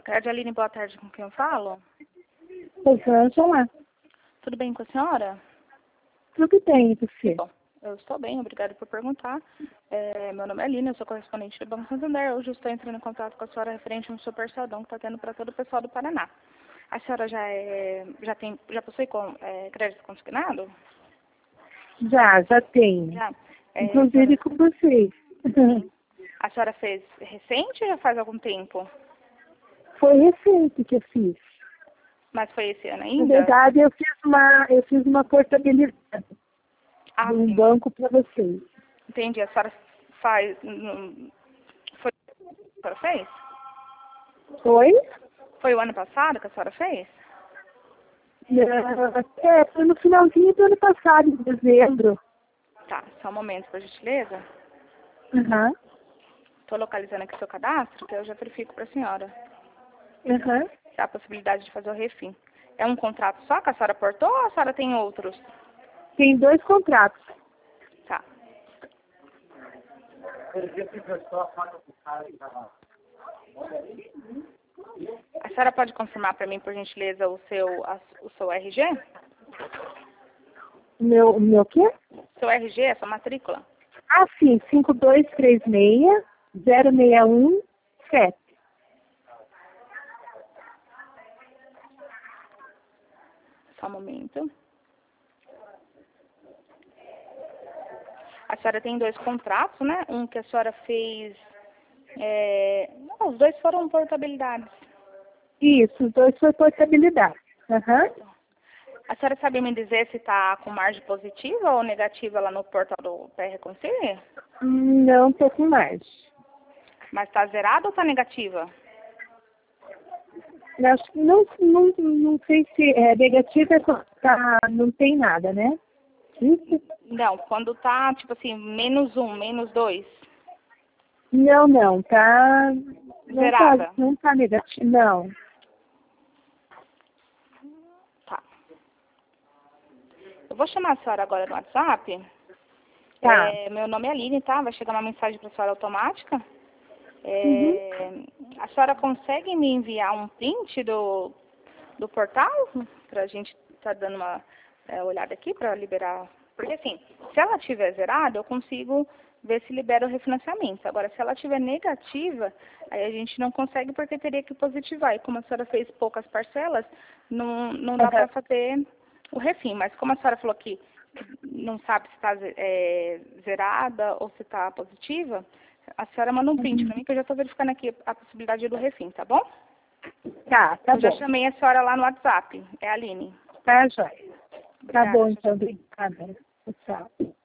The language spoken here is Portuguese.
Tarde, Aline, boa tarde, com quem eu falo? Olá, Tudo bem com a senhora? tudo bem, e você? Bom, eu estou bem, obrigada por perguntar. Meu nome é Aline, eu sou correspondente do Banco Santander. Hoje eu estou entrando em contato com a senhora referente a um super saldão que está tendo para todo o pessoal do Paraná. A senhora já possui crédito consignado? Já tenho. Já. Inclusive com vocês. A senhora fez recente ou já faz algum tempo? Foi recente que eu fiz. Mas foi esse ano Na ainda? verdade, eu fiz uma portabilidade de um Sim. banco para vocês. Entendi. A senhora faz... Foi o que a senhora fez? Foi? Foi o ano passado que a senhora fez? Foi no finalzinho do ano passado, em dezembro. Tá, só um momento, por gentileza. Aham. Estou localizando aqui o seu cadastro, que eu já verifico para a senhora. Aham. Se há a possibilidade de fazer o refim. É um contrato só que a senhora portou ou a senhora tem outros? Tem 2 contratos. Tá. A senhora pode confirmar para mim, por gentileza, o seu RG? O meu quê? Seu RG, a sua matrícula? Ah, sim, 5236-0617. Só um momento. A senhora tem 2 contratos, né? Um que a senhora fez... Não, os 2 foram portabilidades. Isso, os 2 foi portabilidade. Aham. A senhora sabe me dizer se está com margem positiva ou negativa lá no portal do PR Reconcilia? Não, tô com mais. Mas está zerada ou está negativa? Acho que não sei se é negativa, não tem nada, né? Isso? Não, quando tá, tipo assim, -1, -2. Não, tá... Zerada. Não tá negativo, não. Tá. Eu vou chamar a senhora agora no WhatsApp. Tá. Meu nome é Aline, tá? Vai chegar uma mensagem para a senhora automática. Uhum. A senhora consegue me enviar um print do portal? Para a gente estar dando uma olhada aqui para liberar. Porque assim, se ela tiver zerada, eu consigo ver se libera o refinanciamento. Agora, se ela tiver negativa, aí a gente não consegue porque teria que positivar. E como a senhora fez poucas parcelas, não dá para fazer o refim. Mas como a senhora falou que não sabe se está zerada ou se está positiva, a senhora manda um print para mim que eu já estou verificando aqui a possibilidade do refim, tá bom? Tá Eu já bom. chamei a senhora lá no WhatsApp. É a Aline. Tá, joia. Tá Obrigada. bom, então. Obrigada. Tchau.